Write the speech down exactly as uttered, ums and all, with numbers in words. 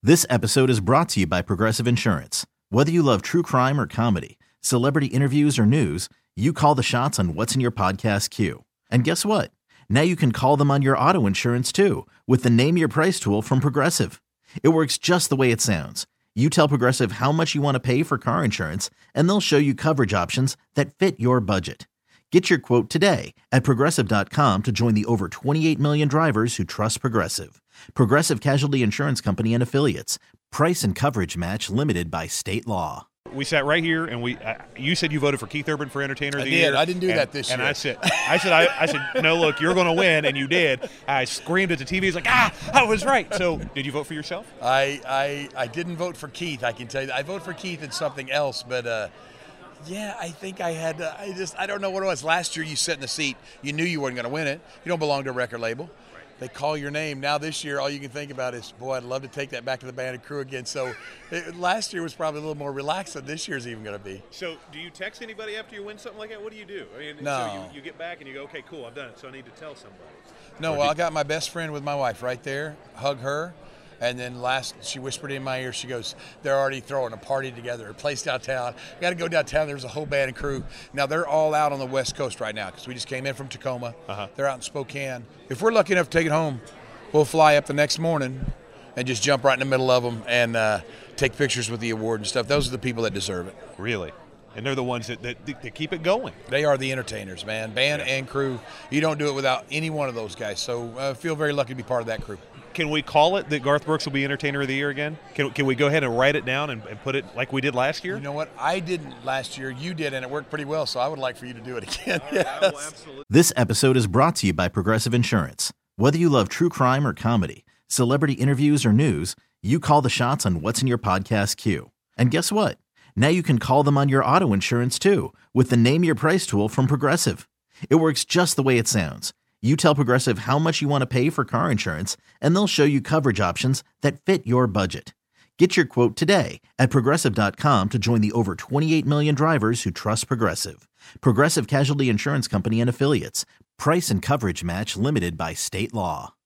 This episode is brought to you by Progressive Insurance. Whether you love true crime or comedy, celebrity interviews or news, you call the shots on what's in your podcast queue. And guess what? Now you can call them on your auto insurance too with the Name Your Price tool from Progressive. It works just the way it sounds. You tell Progressive how much you want to pay for car insurance, and they'll show you coverage options that fit your budget. Get your quote today at Progressive dot com to join the over twenty-eight million drivers who trust Progressive. Progressive Casualty Insurance Company and Affiliates. Price and coverage match limited by state law. We sat right here, and we. Uh, you said you voted for Keith Urban for Entertainer of the I did. Year. I didn't do and, that this and year. And I said, I said, I, I said, no, look, you're going to win, and you did. I screamed at the T V. He's like, ah, I was right. So, did you vote for yourself? I I, I didn't vote for Keith. I can tell you that. I voted for Keith in something else, but uh, yeah, I think I had. Uh, I just I don't know what it was. Last year, you sat in the seat. You knew you weren't going to win it. You don't belong to a record label. They call your name. Now this year, all you can think about is, boy, I'd love to take that back to the band and crew again. So it, last year was probably a little more relaxed than this year's even going to be. So do you text anybody after you win something like that? What do you do? I mean, No. So you, you get back and you go, okay, cool, I've done it, so I need to tell somebody. No, Or well, do- I got my best friend with my wife right there, hug her, and then last, she whispered in my ear, she goes, they're already throwing a party together, a place downtown. Got to go downtown, there's a whole band and crew. Now, they're all out on the West Coast right now because we just came in from Tacoma. Uh-huh. They're out in Spokane. If we're lucky enough to take it home, we'll fly up the next morning and just jump right in the middle of them and uh, take pictures with the award and stuff. Those are the people that deserve it. Really? And they're the ones that, that, that keep it going. They are the entertainers, man. Band Yeah. and crew. You don't do it without any one of those guys. So I uh, feel very lucky to be part of that crew. Can we call it that Garth Brooks will be Entertainer of the Year again? Can, can we go ahead and write it down and, and put it like we did last year? You know what? I didn't last year. You did, and it worked pretty well. So I would like for you to do it again. All right, I will Yes. absolutely. This episode is brought to you by Progressive Insurance. Whether you love true crime or comedy, celebrity interviews or news, you call the shots on what's in your podcast queue. And guess what? Now you can call them on your auto insurance too with the Name Your Price tool from Progressive. It works just the way it sounds. You tell Progressive how much you want to pay for car insurance, and they'll show you coverage options that fit your budget. Get your quote today at Progressive dot com to join the over twenty-eight million drivers who trust Progressive. Progressive Casualty Insurance Company and Affiliates. Price and coverage match limited by state law.